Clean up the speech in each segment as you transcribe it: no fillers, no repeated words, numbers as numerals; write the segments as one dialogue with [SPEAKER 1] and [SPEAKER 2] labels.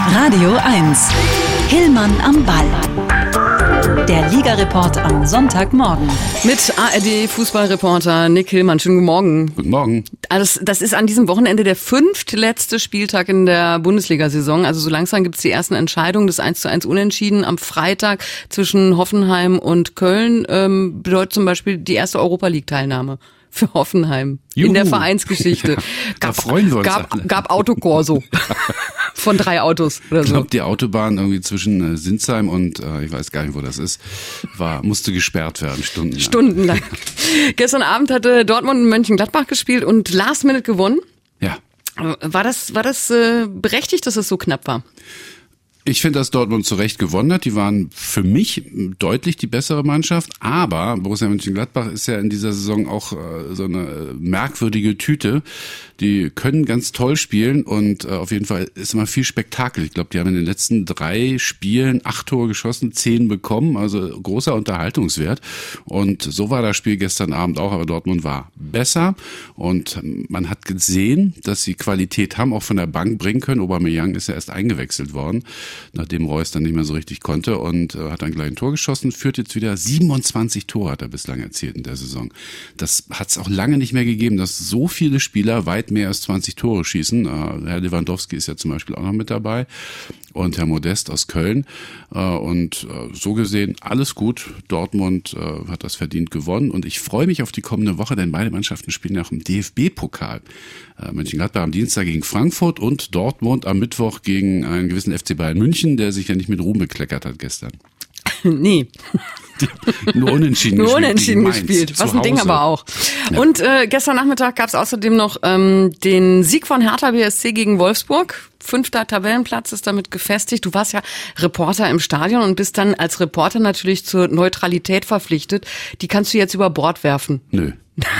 [SPEAKER 1] Radio 1. Hillmann am Ball. Der Liga-Report am Sonntagmorgen.
[SPEAKER 2] Mit ARD-Fußballreporter Nick Hillmann. Schönen guten Morgen.
[SPEAKER 3] Guten Morgen.
[SPEAKER 2] Also das ist an diesem Wochenende der 5. letzte Spieltag in der Bundesliga-Saison. Also so langsam gibt es die ersten Entscheidungen. Das 1:1 Unentschieden am Freitag zwischen Hoffenheim und Köln bedeutet zum Beispiel die erste Europa-League-Teilnahme für Hoffenheim.
[SPEAKER 3] Juhu.
[SPEAKER 2] In der Vereinsgeschichte.
[SPEAKER 3] Ja, da freuen wir uns alle.
[SPEAKER 2] Gab Autokorso von 3 Autos oder so.
[SPEAKER 3] Ich glaube, die Autobahn irgendwie zwischen Sinsheim und ich weiß gar nicht, wo das ist, musste gesperrt werden, stundenlang.
[SPEAKER 2] Stundenlang. Gestern Abend hatte Dortmund in Mönchengladbach gespielt und Last Minute gewonnen.
[SPEAKER 3] Ja.
[SPEAKER 2] War das berechtigt, dass es so knapp war?
[SPEAKER 3] Ich finde, dass Dortmund zu Recht gewonnen hat. Die waren für mich deutlich die bessere Mannschaft. Aber Borussia Mönchengladbach ist ja in dieser Saison auch so eine merkwürdige Tüte. Die können ganz toll spielen und auf jeden Fall ist immer viel Spektakel. Ich glaube, die haben in den letzten 3 Spielen 8 Tore geschossen, 10 bekommen. Also großer Unterhaltungswert. Und so war das Spiel gestern Abend auch. Aber Dortmund war besser. Und man hat gesehen, dass sie Qualität haben, auch von der Bank bringen können. Aubameyang ist ja erst eingewechselt worden, nachdem Reus dann nicht mehr so richtig konnte und hat dann gleich ein Tor geschossen, führt jetzt wieder 27 Tore hat er bislang erzielt in der Saison. Das hat es auch lange nicht mehr gegeben, dass so viele Spieler weit mehr als 20 Tore schießen. Herr Lewandowski ist ja zum Beispiel auch noch mit dabei und Herr Modest aus Köln. Und so gesehen alles gut. Dortmund hat das verdient gewonnen und ich freue mich auf die kommende Woche, denn beide Mannschaften spielen ja auch im DFB-Pokal. Mönchengladbach am Dienstag gegen Frankfurt und Dortmund am Mittwoch gegen einen gewissen FC Bayern München, der sich ja nicht mit Ruhm bekleckert hat gestern.
[SPEAKER 2] Nee.
[SPEAKER 3] Nur unentschieden
[SPEAKER 2] gespielt. Was ein Ding aber auch. Ja. Und gestern Nachmittag gab es außerdem noch den Sieg von Hertha BSC gegen Wolfsburg. 5. Tabellenplatz ist damit gefestigt. Du warst ja Reporter im Stadion und bist dann als Reporter natürlich zur Neutralität verpflichtet. Die kannst du jetzt über Bord werfen.
[SPEAKER 3] Nö.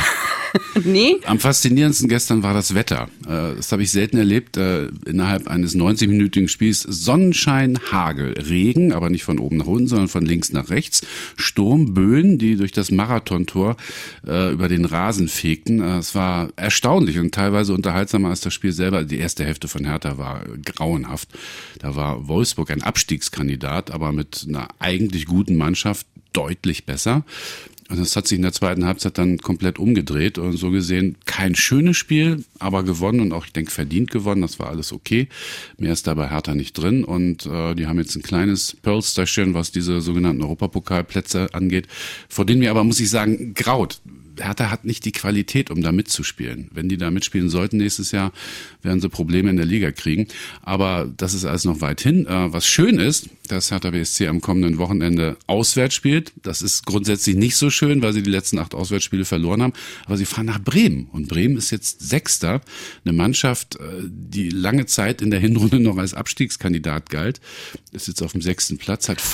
[SPEAKER 2] Nee?
[SPEAKER 3] Am faszinierendsten gestern war das Wetter. Das habe ich selten erlebt. Innerhalb eines 90-minütigen Spiels Sonnenschein, Hagel, Regen, aber nicht von oben nach unten, sondern von links nach rechts. Sturm, Böen, die durch das Marathontor über den Rasen fegten. Es war erstaunlich und teilweise unterhaltsamer als das Spiel selber. Die erste Hälfte von Hertha war grauenhaft. Da war Wolfsburg ein Abstiegskandidat, aber mit einer eigentlich guten Mannschaft deutlich besser. Und das hat sich in der zweiten Halbzeit dann komplett umgedreht und so gesehen kein schönes Spiel, aber gewonnen und auch, ich denke, verdient gewonnen. Das war alles okay. Mehr ist da bei Hertha nicht drin und die haben jetzt ein kleines Pölsterchen, was diese sogenannten Europapokalplätze angeht, vor denen mir aber, muss ich sagen, graut. Hertha hat nicht die Qualität, um da mitzuspielen. Wenn die da mitspielen sollten nächstes Jahr, werden sie Probleme in der Liga kriegen. Aber das ist alles noch weit hin. Was schön ist, dass Hertha BSC am kommenden Wochenende auswärts spielt. Das ist grundsätzlich nicht so schön, weil sie die letzten 8 Auswärtsspiele verloren haben. Aber sie fahren nach Bremen. Und Bremen ist jetzt 6. Eine Mannschaft, die lange Zeit in der Hinrunde noch als Abstiegskandidat galt, ist jetzt auf dem 6. Platz, hat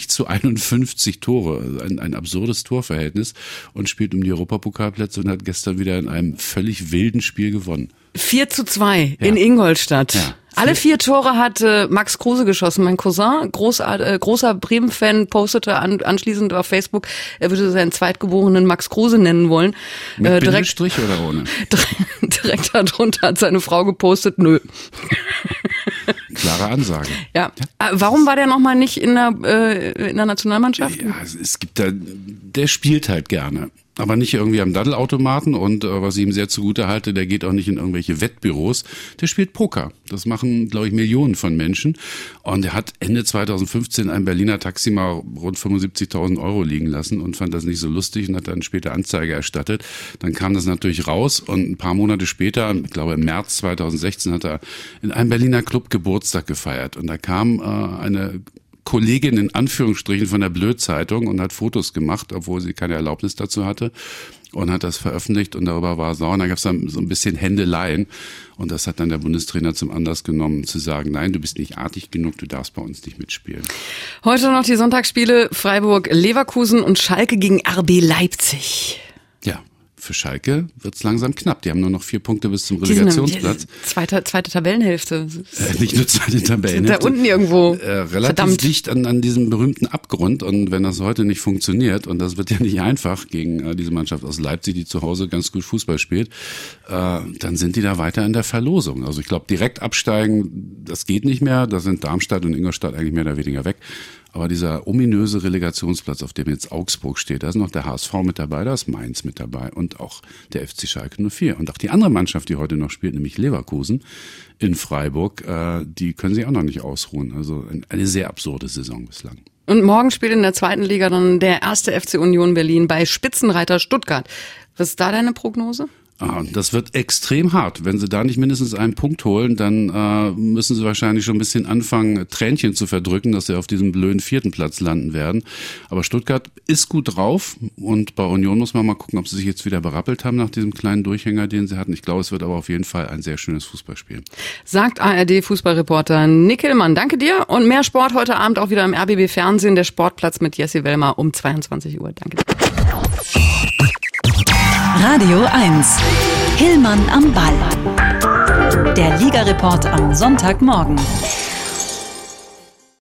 [SPEAKER 3] 50-51 Tore. Ein absurdes Torverhältnis und spielt um die Europapokalplätze und hat gestern wieder in einem völlig wilden Spiel gewonnen.
[SPEAKER 2] 4:2 in Ingolstadt.
[SPEAKER 3] Ja.
[SPEAKER 2] Alle 4 Tore hat Max Kruse geschossen. Mein Cousin, großer Bremen-Fan, postete anschließend auf Facebook, er würde seinen Zweitgeborenen Max Kruse nennen wollen.
[SPEAKER 3] Mit Bindestrich oder ohne?
[SPEAKER 2] Direkt darunter hat seine Frau gepostet, nö.
[SPEAKER 3] Klare Ansage.
[SPEAKER 2] Ja. Warum war der nochmal nicht in der Nationalmannschaft?
[SPEAKER 3] Ja, es gibt der spielt halt gerne. Aber nicht irgendwie am Daddelautomaten und was ich ihm sehr zugute halte, der geht auch nicht in irgendwelche Wettbüros, der spielt Poker. Das machen, glaube ich, Millionen von Menschen. Und er hat Ende 2015 ein Berliner Taxi mal rund 75.000 Euro liegen lassen und fand das nicht so lustig und hat dann später Anzeige erstattet. Dann kam das natürlich raus und ein paar Monate später, ich glaube im März 2016, hat er in einem Berliner Club Geburtstag gefeiert. Und da kam eine Kollegin in Anführungsstrichen von der Blöd-Zeitung und hat Fotos gemacht, obwohl sie keine Erlaubnis dazu hatte und hat das veröffentlicht und darüber war sauer. Und da gab es dann so ein bisschen Händeleien und das hat dann der Bundestrainer zum Anlass genommen, zu sagen, nein, du bist nicht artig genug, du darfst bei uns nicht mitspielen.
[SPEAKER 2] Heute noch die Sonntagsspiele Freiburg-Leverkusen und Schalke gegen RB Leipzig.
[SPEAKER 3] Ja. für Schalke wird's langsam knapp. Die haben nur noch 4 Punkte bis zum Relegationsplatz.
[SPEAKER 2] Zweite Tabellenhälfte.
[SPEAKER 3] Nicht nur zweite Tabellenhälfte.
[SPEAKER 2] Da unten irgendwo.
[SPEAKER 3] Relativ dicht an diesem berühmten Abgrund. Und wenn das heute nicht funktioniert, und das wird ja nicht einfach gegen diese Mannschaft aus Leipzig, die zu Hause ganz gut Fußball spielt, dann sind die da weiter in der Verlosung. Also ich glaube, direkt absteigen, das geht nicht mehr. Da sind Darmstadt und Ingolstadt eigentlich mehr oder weniger weg. Aber dieser ominöse Relegationsplatz, auf dem jetzt Augsburg steht, da ist noch der HSV mit dabei, da ist Mainz mit dabei und auch der FC Schalke 04. Und auch die andere Mannschaft, die heute noch spielt, nämlich Leverkusen in Freiburg, die können sich auch noch nicht ausruhen. Also eine sehr absurde Saison bislang.
[SPEAKER 2] Und morgen spielt in der 2. Liga dann der 1. FC Union Berlin bei Spitzenreiter Stuttgart. Was ist da deine Prognose?
[SPEAKER 3] Das wird extrem hart. Wenn sie da nicht mindestens einen Punkt holen, dann müssen sie wahrscheinlich schon ein bisschen anfangen, Tränchen zu verdrücken, dass sie auf diesem blöden 4. Platz landen werden. Aber Stuttgart ist gut drauf und bei Union muss man mal gucken, ob sie sich jetzt wieder berappelt haben nach diesem kleinen Durchhänger, den sie hatten. Ich glaube, es wird aber auf jeden Fall ein sehr schönes Fußballspiel.
[SPEAKER 2] Sagt ARD-Fußballreporter Nick Hillmann. Danke dir und mehr Sport heute Abend auch wieder im RBB Fernsehen. Der Sportplatz mit Jessie Wellmer um 22 Uhr. Danke dir.
[SPEAKER 1] Radio 1. Hillmann am Ball. Der Ligareport am Sonntagmorgen.